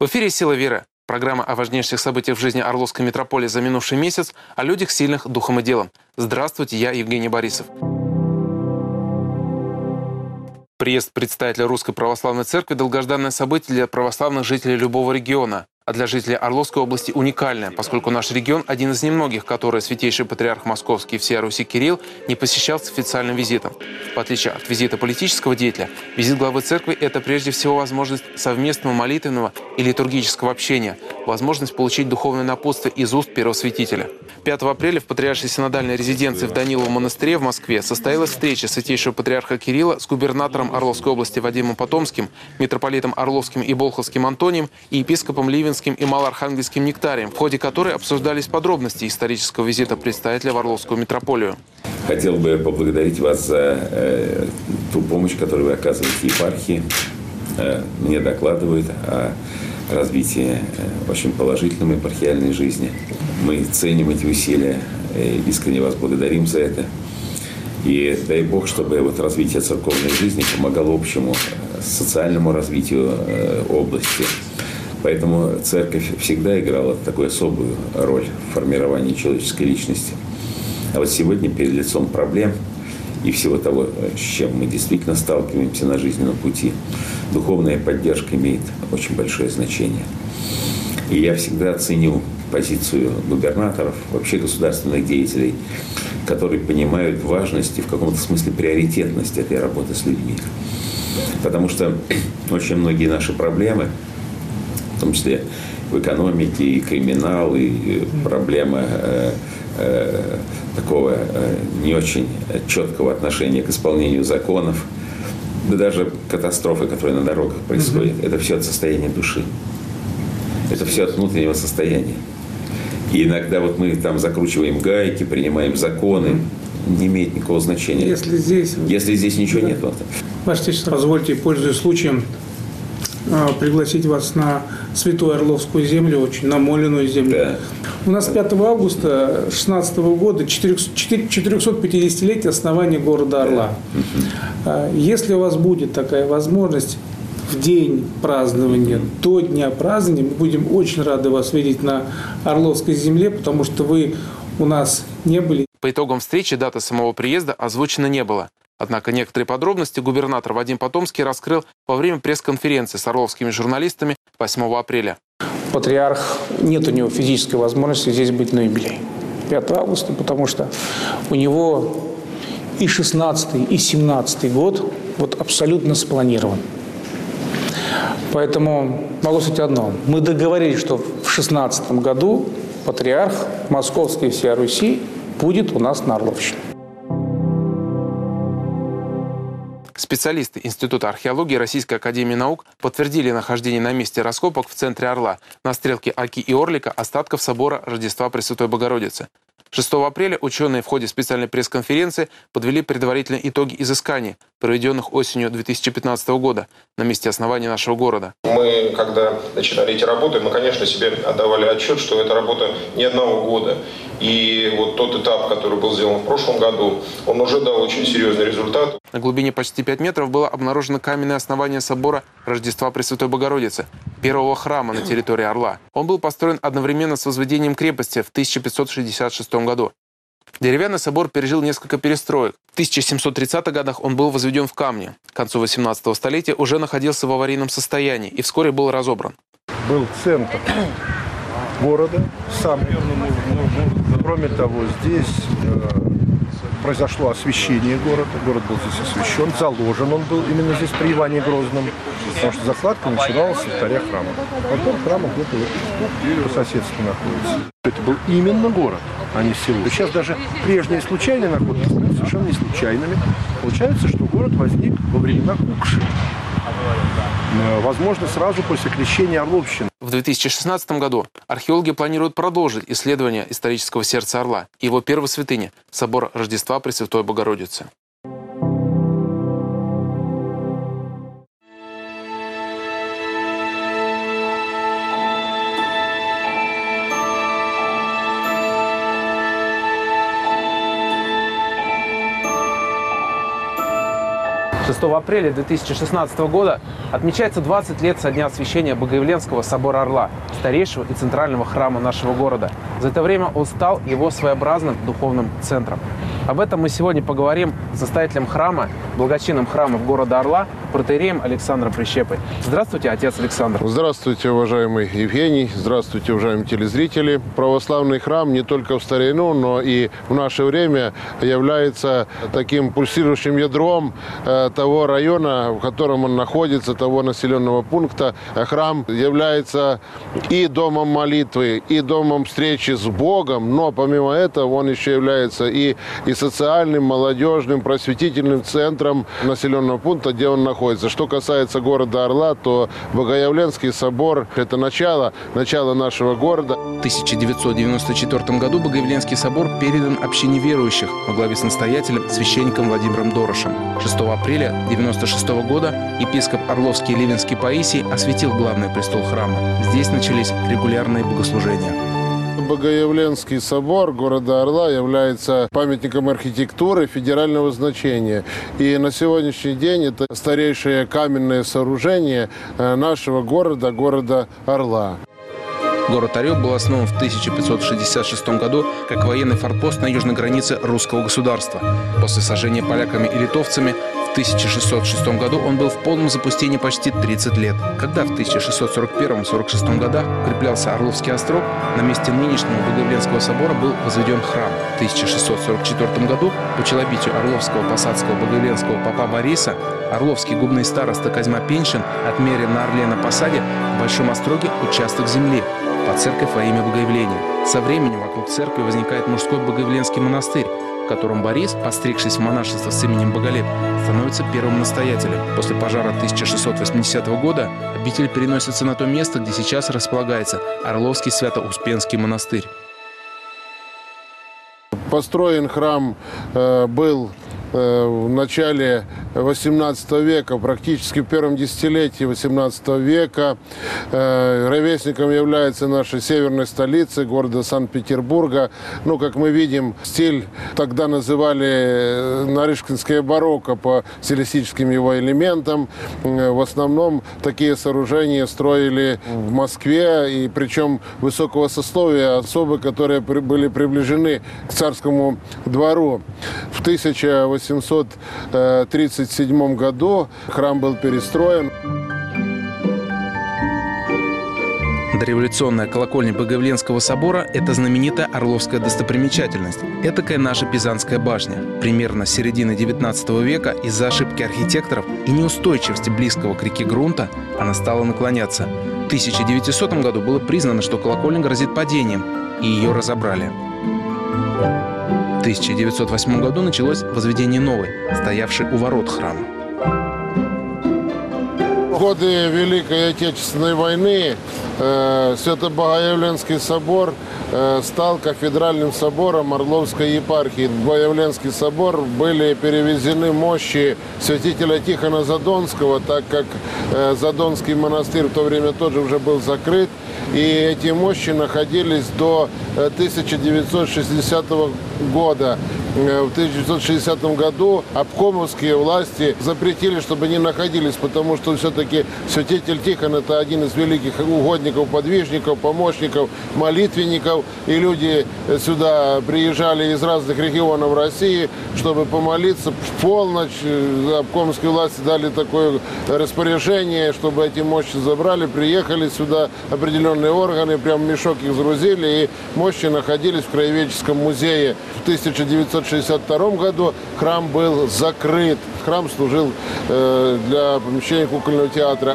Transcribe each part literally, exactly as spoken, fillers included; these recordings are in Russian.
В эфире «Сила веры». Программа о важнейших событиях в жизни Орловской митрополии за минувший месяц, о людях сильных духом и делом. Здравствуйте, я Евгений Борисов. Приезд представителя Русской Православной Церкви – долгожданное событие для православных жителей любого региона. А для жителей Орловской области уникальное, поскольку наш регион – один из немногих, который Святейший Патриарх Московский и всея Руси Кирилл не посещал с официальным визитом. В отличие от визита политического деятеля, визит главы церкви – это прежде всего возможность совместного молитвенного и литургического общения, возможность получить духовное напутствие из уст первосвятителя. пятого апреля в Патриаршей синодальной резиденции в Даниловом монастыре в Москве состоялась встреча Святейшего Патриарха Кирилла с губернатором Орловской области Вадимом Потомским, митрополитом Орловским и Болховским Антонием и епископом Ливенским и Малоархангельским Нектарием, в ходе которой обсуждались подробности исторического визита представителя в Орловскую митрополию. Хотел бы поблагодарить вас за э, ту помощь, которую вы оказываете епархии. Э, мне докладывают о развитии э, очень положительной епархиальной жизни. Мы ценим эти усилия, э, искренне вас благодарим за это. И дай Бог, чтобы вот развитие церковной жизни помогало общему социальному развитию э, области. Поэтому церковь всегда играла такую особую роль в формировании человеческой личности. А вот сегодня перед лицом проблем и всего того, с чем мы действительно сталкиваемся на жизненном пути, духовная поддержка имеет очень большое значение. И я всегда ценю позицию губернаторов, вообще государственных деятелей, которые понимают важность и в каком-то смысле приоритетность этой работы с людьми. Потому что очень многие наши проблемы, в том числе в экономике, и криминал, и проблема э, э, такого э, не очень четкого отношения к исполнению законов, да даже катастрофы, которые на дорогах происходят, mm-hmm. это все от состояния души. Это все от внутреннего состояния. И иногда вот мы там закручиваем гайки, принимаем законы, mm-hmm. не имеет никакого значения. Если здесь, Если здесь ничего да. нет. Вот. Ваше Отечество, позвольте, пользуясь случаем, пригласить вас на Святую Орловскую землю, очень намоленную землю. Да. У нас пятого августа две тысячи шестнадцатого года четырехсотпятидесятилетие основания города Орла. Да. Если у вас будет такая возможность, в день празднования, до дня празднования, мы будем очень рады вас видеть на Орловской земле, потому что вы у нас не были. По итогам встречи дата самого приезда озвучена не было. Однако некоторые подробности губернатор Вадим Потомский раскрыл во время пресс-конференции с орловскими журналистами восьмого апреля. Патриарх, нет у него физической возможности здесь быть на юбилей. пятого августа, потому что у него и шестнадцатый, и семнадцатый год вот абсолютно спланирован. Поэтому могу сказать одно. Мы договорились, что в шестнадцатом году патриарх Московской и всей Руси будет у нас на Орловщине. Специалисты Института археологии Российской академии наук подтвердили нахождение на месте раскопок в центре Орла на стрелке Оки и Орлика остатков собора Рождества Пресвятой Богородицы. шестого апреля ученые в ходе специальной пресс-конференции подвели предварительные итоги изысканий, проведенных осенью две тысячи пятнадцатого года на месте основания нашего города. Мы, когда начинали эти работы, мы, конечно, себе отдавали отчет, что это работа не одного года. И вот тот этап, который был сделан в прошлом году, он уже дал очень серьезный результат. На глубине почти пяти метров было обнаружено каменное основание собора Рождества Пресвятой Богородицы, первого храма на территории Орла. Он был построен одновременно с возведением крепости в тысяча пятьсот шестьдесят шестом году. Деревянный собор пережил несколько перестроек. В тысяча семьсот тридцатых годах он был возведен в камне. К концу восемнадцатого столетия уже находился в аварийном состоянии и вскоре был разобран. Был центр города, самый. Кроме того, здесь э, произошло освящение города. Город был здесь освящен, заложен он был именно здесь при Иване Грозном, потому что закладка начиналась с алтаря храма. Потом храм где-то вот по соседству находится. Это был именно город, а не село. Сейчас даже прежние случайные находки становятся совершенно не случайными. Получается, что город возник во времена Укши. Возможно, сразу после крещения Орловщины. В две тысячи шестнадцатом году археологи планируют продолжить исследование исторического сердца Орла и его первой святыни – собора Рождества Пресвятой Богородицы. шестого апреля две тысячи шестнадцатого года отмечается двадцать лет со дня освящения Богоявленского собора Орла, старейшего и центрального храма нашего города. За это время он стал его своеобразным духовным центром. Об этом мы сегодня поговорим с настоятелем храма, благочинным храмом города Орла, протоиереем Александром Прищепой. Здравствуйте, отец Александр. Здравствуйте, уважаемый Евгений. Здравствуйте, уважаемые телезрители. Православный храм не только в старину, но и в наше время является таким пульсирующим ядром э, того района, в котором он находится, того населенного пункта. Храм является и домом молитвы, и домом встречи с Богом, но помимо этого он еще является и, и социальным, молодежным, просветительным центром населенного пункта, где он находится. Что касается города Орла, то Богоявленский собор – это начало, начало нашего города. В тысяча девятьсот девяносто четвёртом году Богоявленский собор передан общине верующих во главе с настоятелем, священником Владимиром Дорошем. шестого апреля девяносто шестого года епископ Орловский Ливенский Паисий осветил главный престол храма. Здесь начались регулярные богослужения. Богоявленский собор города Орла является памятником архитектуры федерального значения. И на сегодняшний день это старейшее каменное сооружение нашего города, города Орла. Город Орел был основан в тысяча пятьсот шестьдесят шестом году как военный форпост на южной границе русского государства. После сожжения поляками и литовцами в тысяча шестьсот шестом году он был в полном запустении почти тридцать лет. Когда в тысяча шестьсот сорок первом — сорок шестом годах укреплялся Орловский острог, на месте нынешнего Богоявленского собора был возведен храм. В тысяча шестьсот сорок четвёртом году по челобитию Орловского посадского Богоявленского попа Бориса Орловский губный староста Козьма Пеншин отмерил на Орле на посаде в Большом Остроге участок земли под церковь во имя Богоявления. Со временем вокруг церкви возникает мужской Богоявленский монастырь, в котором Борис, постригшись в монашество с именем Боголеп, становится первым настоятелем. После пожара тысяча шестьсот восьмидесятого года обитель переносится на то место, где сейчас располагается Орловский Свято-Успенский монастырь. Построен храм э, был э, в начале восемнадцатого века, практически в первом десятилетии восемнадцатого века. Э, ровесником является наша северная столица, города Санкт-Петербурга. Ну, как мы видим, стиль тогда называли нарышкинское барокко по стилистическим его элементам. Э, в основном такие сооружения строили в Москве, и причем высокого сословия, особы, которые при, были приближены к царскому двору. В тысяча восемьсот тридцать седьмом году храм был перестроен. Дореволюционная колокольня Богоявленского собора – это знаменитая орловская достопримечательность. Этакая наша Пизанская башня. Примерно с середины девятнадцатого века из-за ошибки архитекторов и неустойчивости близкого к реке грунта она стала наклоняться. В тысяча девятисотом году было признано, что колокольня грозит падением, и ее разобрали. В тысяча девятьсот восьмом году началось возведение новой, стоявшей у ворот храма. В годы Великой Отечественной войны э, Свято-Богоявленский собор э, стал кафедральным собором Орловской епархии. В Богоявленский собор были перевезены мощи святителя Тихона Задонского, так как э, Задонский монастырь в то время тоже уже был закрыт. И эти мощи находились до тысяча девятьсот шестидесятого года. В тысяча девятьсот шестидесятом году обкомовские власти запретили, чтобы они находились, потому что все-таки святитель Тихон – это один из великих угодников, подвижников, помощников, молитвенников. И люди сюда приезжали из разных регионов России, чтобы помолиться. В полночь обкомовские власти дали такое распоряжение, чтобы эти мощи забрали. Приехали сюда определенные органы, прям мешок их загрузили, и мощи находились в Краеведческом музее. В тысяча девятьсот шестьдесят втором году храм был закрыт. Храм служил э, для помещения кукольного театра.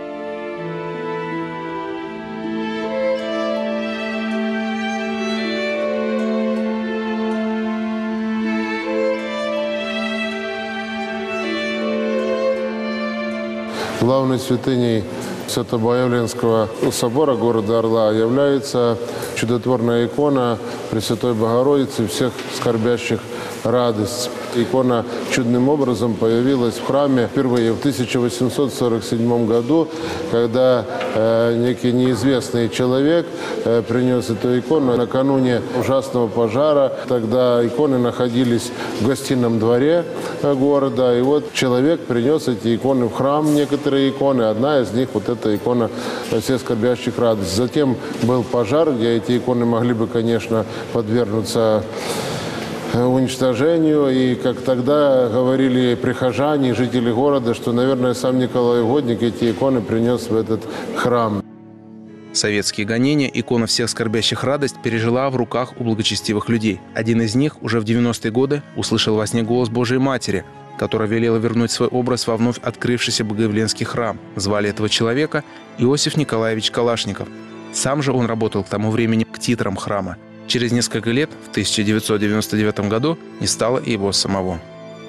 Главной святыней Свято-Богоявленского собора города Орла является чудотворная икона Пресвятой Богородицы всех скорбящих радость. Икона чудным образом появилась в храме впервые в тысяча восемьсот сорок седьмом году, когда э, некий неизвестный человек э, принес эту икону накануне ужасного пожара. Тогда иконы находились в гостином дворе э, города. И вот человек принес эти иконы в храм, некоторые иконы. Одна из них вот эта икона «Всех скорбящих радость». Затем был пожар, где эти иконы могли бы, конечно, подвергнуться уничтожению. И как тогда говорили прихожане, жители города, что, наверное, сам Николай Угодник эти иконы принес в этот храм. Советские гонения икона «Всех скорбящих радость» пережила в руках у благочестивых людей. Один из них уже в девяностые годы услышал во сне голос Божией Матери, которая велела вернуть свой образ во вновь открывшийся Богоявленский храм. Звали этого человека Иосиф Николаевич Калашников. Сам же он работал к тому времени ктитором храма. Через несколько лет, в тысяча девятьсот девяносто девятом году, не стало и его самого.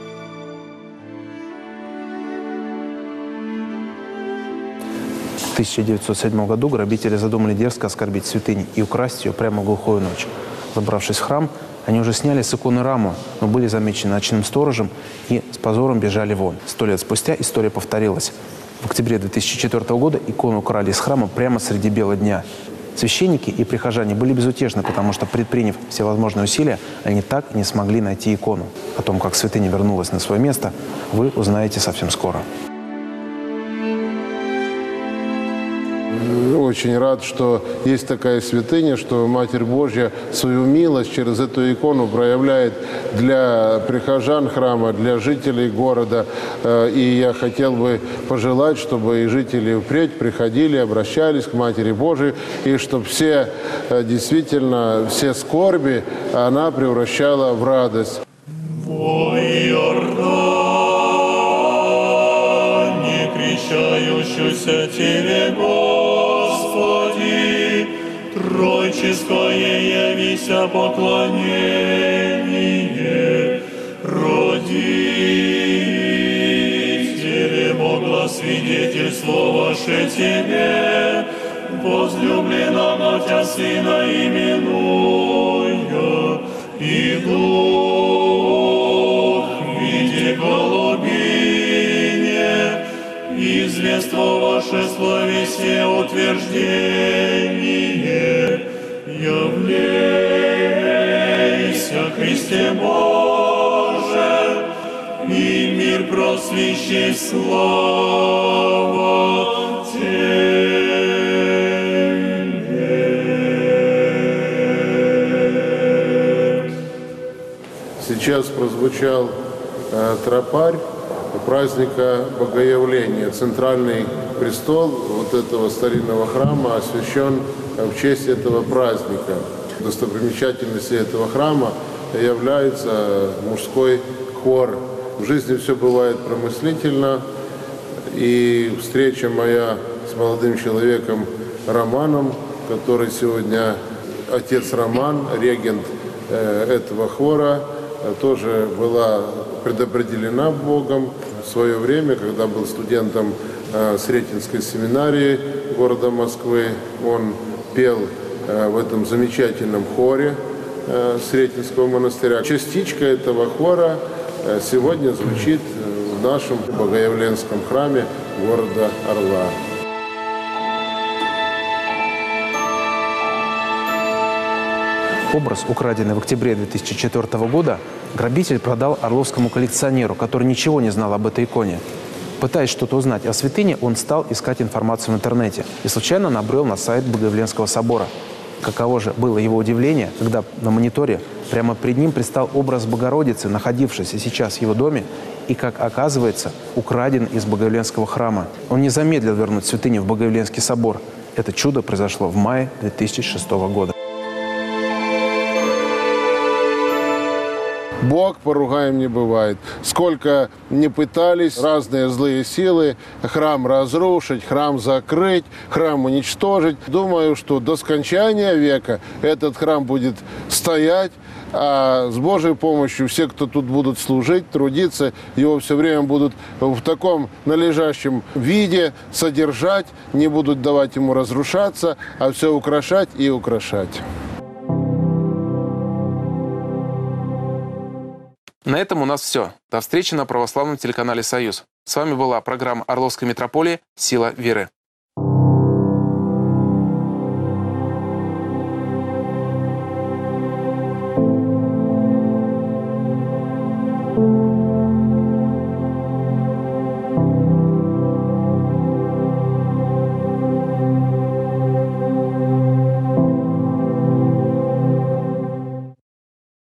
В тысяча девятьсот седьмом году грабители задумали дерзко оскорбить святыню и украсть ее прямо в глухую ночь. Забравшись в храм, они уже сняли с иконы раму, но были замечены ночным сторожем и с позором бежали вон. Сто лет спустя история повторилась. В октябре две тысячи четвёртого года икону украли из храма прямо среди бела дня. Священники и прихожане были безутешны, потому что, предприняв всевозможные усилия, они так и не смогли найти икону. О том, как святыня вернулась на свое место, вы узнаете совсем скоро. Очень рад, что есть такая святыня, что Матерь Божья свою милость через эту икону проявляет для прихожан храма, для жителей города. И я хотел бы пожелать, чтобы и жители впредь приходили, обращались к Матери Божией, и чтобы все, действительно, все скорби она превращала в радость. Крещающуюся Тебе, Господи, Тройческое явися поклонение, родители Бога, свидетельство ваше Тебе, возлюбленного Тя Сына именуя, и Дух в виде голубине, известство ваше словесе утверждение, явлейся, Христе Боже, и мир просвещей слава Тебе. Сейчас прозвучал э, тропарь праздника Богоявления. Центральный престол вот этого старинного храма освящен в честь этого праздника. Достопримечательностью этого храма является мужской хор. В жизни все бывает промыслительно, и встреча моя с молодым человеком Романом, который сегодня отец Роман, регент этого хора, тоже была предопределена Богом. В свое время, когда был студентом Сретенской семинарии города Москвы, он пел в этом замечательном хоре Сретенского монастыря. Частичка этого хора сегодня звучит в нашем Богоявленском храме города Орла. Образ, украденный в октябре две тысячи четвёртого года, грабитель продал орловскому коллекционеру, который ничего не знал об этой иконе. Пытаясь что-то узнать о святыне, он стал искать информацию в интернете и случайно набрел на сайт Богоявленского собора. Каково же было его удивление, когда на мониторе прямо перед ним предстал образ Богородицы, находившийся сейчас в его доме, и, как оказывается, украден из Богоявленского храма. Он не замедлил вернуть святыню в Богоявленский собор. Это чудо произошло в мае две тысячи шестого года. Бог поругаем не бывает. Сколько не пытались разные злые силы храм разрушить, храм закрыть, храм уничтожить. Думаю, что до скончания века этот храм будет стоять, а с Божьей помощью все, кто тут будут служить, трудиться, его все время будут в таком належащем виде содержать, не будут давать ему разрушаться, а все украшать и украшать. На этом у нас все. До встречи на православном телеканале «Союз». С вами была программа «Орловская митрополия. Сила веры».